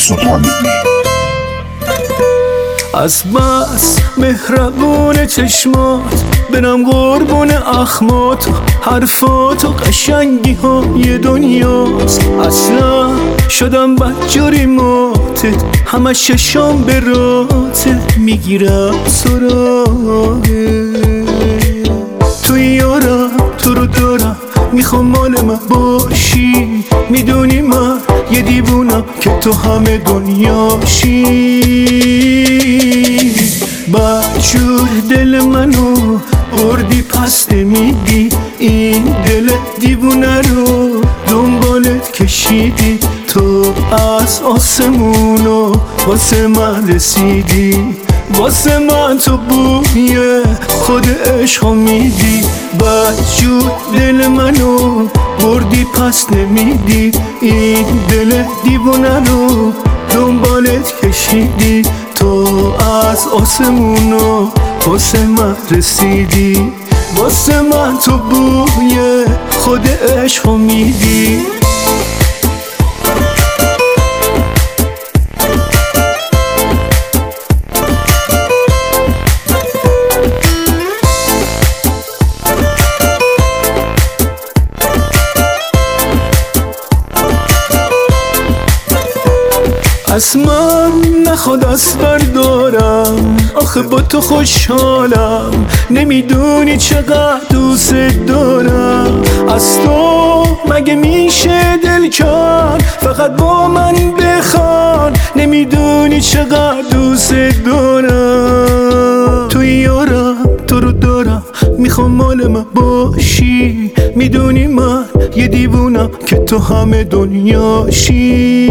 سلطانی. از بس مهربون چشمات برم قربون اخمات، حرفات و قشنگی های دنیاست. اصلا شدم بدجوری ماتت، همه ششام به راتت میگیرم سراغه. توی یارم تو رو دارم، میخوام مال من باشی. میدونی من یه دیوونم که تو همه دنیاشی. بدجور دل منو بردی پس نمیدی، این دل دیوونه رو دنبالت کشیدی. تو از آسمونو واسه من رسیدی، واسه من تو بوی خود عشقو میدی. بدجور دل منو بردی پس نمیدی، این دل دیوونه رو دنبالت کشیدی. تو از آسمونو واسه من رسیدی، واسه من تو بوی خود عشقو میدی. از من نخواد از بردارم، آخه با تو خوشحالم. نمیدونی چقدر دوست دارم. از تو مگه میشه دل کرد فقط با من بخوان. نمیدونی چقدر دوست دارم. توی یارم تو رو دارم، میخوام مال من باشی. میدونی من یه دیوونم که تو همه دنیاشی.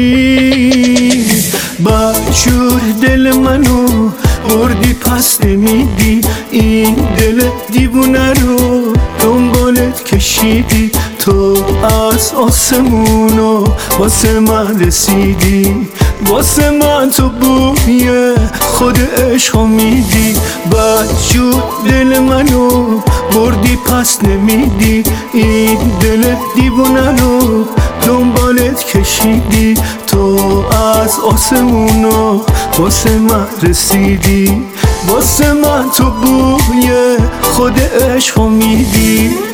بدجور دل منو بردی پس نمیدی، این دل دیوونه رو دنبالت کشیدی. تو از آسمونو واسه من رسیدی، واسه من تو بوی خود عشقو میدی. بدجور دل منو بردی پس نمیدی، این دل دیوونه رو دنبالت کشیدی. تو از آسمونو واسه من رسیدی، واسه من تو بوی خود عشقو میدی.